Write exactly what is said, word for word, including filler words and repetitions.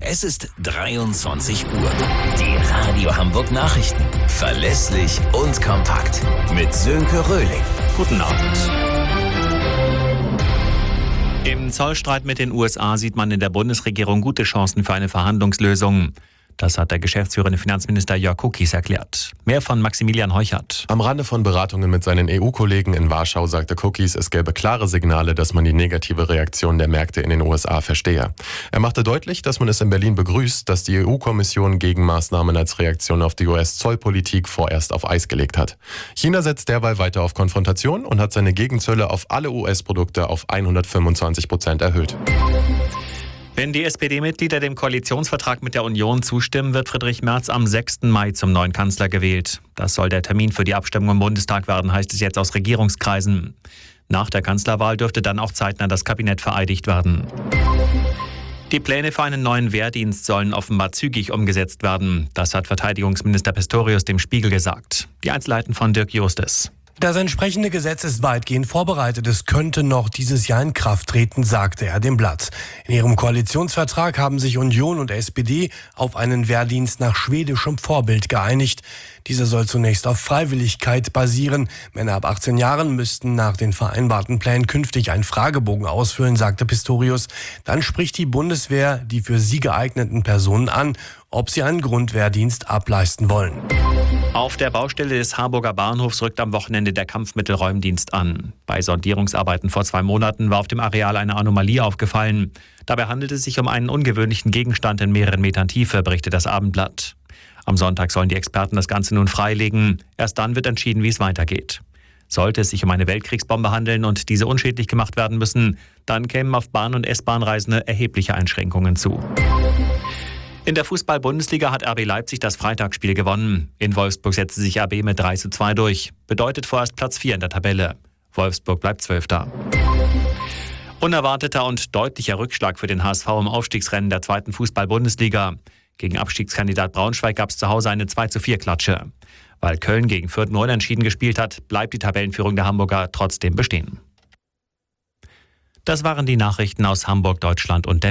Es ist dreiundzwanzig Uhr. Die Radio Hamburg Nachrichten. Verlässlich und kompakt. Mit Sönke Röhling. Guten Abend. Im Zollstreit mit den U S A sieht man in der Bundesregierung gute Chancen für eine Verhandlungslösung. Das hat der geschäftsführende Finanzminister Jörg Kukies erklärt. Mehr von Maximilian Heuchert. Am Rande von Beratungen mit seinen E U-Kollegen in Warschau sagte Kukies, es gäbe klare Signale, dass man die negative Reaktion der Märkte in den U S A verstehe. Er machte deutlich, dass man es in Berlin begrüßt, dass die E U-Kommission Gegenmaßnahmen als Reaktion auf die U S-Zollpolitik vorerst auf Eis gelegt hat. China setzt derweil weiter auf Konfrontation und hat seine Gegenzölle auf alle U S-Produkte auf hundertfünfundzwanzig Prozent erhöht. Wenn die S P D-Mitglieder dem Koalitionsvertrag mit der Union zustimmen, wird Friedrich Merz am sechsten Mai zum neuen Kanzler gewählt. Das soll der Termin für die Abstimmung im Bundestag werden, heißt es jetzt aus Regierungskreisen. Nach der Kanzlerwahl dürfte dann auch zeitnah das Kabinett vereidigt werden. Die Pläne für einen neuen Wehrdienst sollen offenbar zügig umgesetzt werden. Das hat Verteidigungsminister Pistorius dem Spiegel gesagt. Die Einzelheiten von Dirk Justes. Das entsprechende Gesetz ist weitgehend vorbereitet. Es könnte noch dieses Jahr in Kraft treten, sagte er dem Blatt. In ihrem Koalitionsvertrag haben sich Union und S P D auf einen Wehrdienst nach schwedischem Vorbild geeinigt. Dieser soll zunächst auf Freiwilligkeit basieren. Männer ab achtzehn Jahren müssten nach den vereinbarten Plänen künftig einen Fragebogen ausfüllen, sagte Pistorius. Dann spricht die Bundeswehr die für sie geeigneten Personen an, ob sie einen Grundwehrdienst ableisten wollen. Auf der Baustelle des Harburger Bahnhofs rückt am Wochenende der Kampfmittelräumdienst an. Bei Sondierungsarbeiten vor zwei Monaten war auf dem Areal eine Anomalie aufgefallen. Dabei handelt es sich um einen ungewöhnlichen Gegenstand in mehreren Metern Tiefe, berichtet das Abendblatt. Am Sonntag sollen die Experten das Ganze nun freilegen. Erst dann wird entschieden, wie es weitergeht. Sollte es sich um eine Weltkriegsbombe handeln und diese unschädlich gemacht werden müssen, dann kämen auf Bahn- und S-Bahn-Reisende erhebliche Einschränkungen zu. In der Fußball-Bundesliga hat R B Leipzig das Freitagsspiel gewonnen. In Wolfsburg setzte sich R B mit drei zu zwei durch. Bedeutet vorerst Platz vier in der Tabelle. Wolfsburg bleibt Zwölfter. Unerwarteter und deutlicher Rückschlag für den H S V im Aufstiegsrennen der zweiten Fußball-Bundesliga. Gegen Abstiegskandidat Braunschweig gab es zu Hause eine zwei zu vier Klatsche. Weil Köln gegen Fürth nur unentschieden gespielt hat, bleibt die Tabellenführung der Hamburger trotzdem bestehen. Das waren die Nachrichten aus Hamburg, Deutschland und der